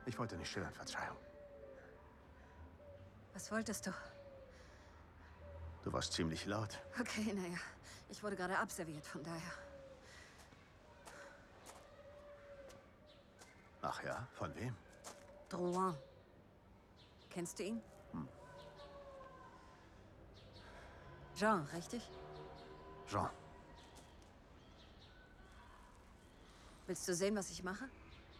Ich wollte nicht stören, Verzeihung. Was wolltest du? Du warst ziemlich laut. Okay, naja. Ich wurde gerade abserviert, von daher. Ach ja, von wem? Drouin. Kennst du ihn? Jean, richtig? Jean. Willst du sehen, was ich mache?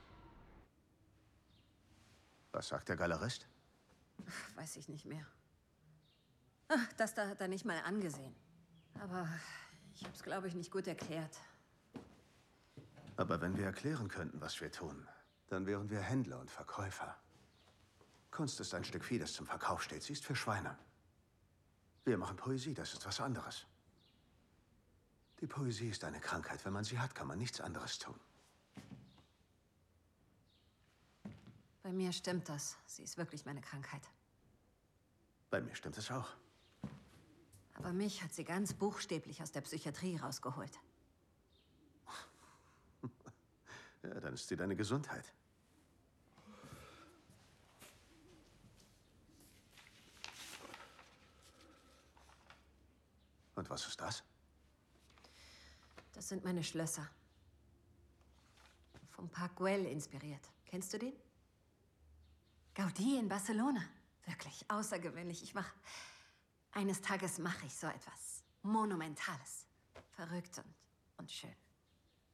Was sagt der Galerist? Weiß ich nicht mehr. Ach, das da hat er nicht mal angesehen. Aber ich hab's, glaube ich, nicht gut erklärt. Aber wenn wir erklären könnten, was wir tun, dann wären wir Händler und Verkäufer. Kunst ist ein Stück Vieh, das zum Verkauf steht. Sie ist für Schweine. Wir machen Poesie, das ist was anderes. Die Poesie ist eine Krankheit. Wenn man sie hat, kann man nichts anderes tun. Bei mir stimmt das. Sie ist wirklich meine Krankheit. Bei mir stimmt es auch. Aber mich hat sie ganz buchstäblich aus der Psychiatrie rausgeholt. Ja, dann ist sie deine Gesundheit. Und was ist das? Das sind meine Schlösser. Vom Park Güell inspiriert. Kennst du den? Gaudí in Barcelona. Wirklich außergewöhnlich. Eines Tages mache ich so etwas Monumentales. Verrückt und schön.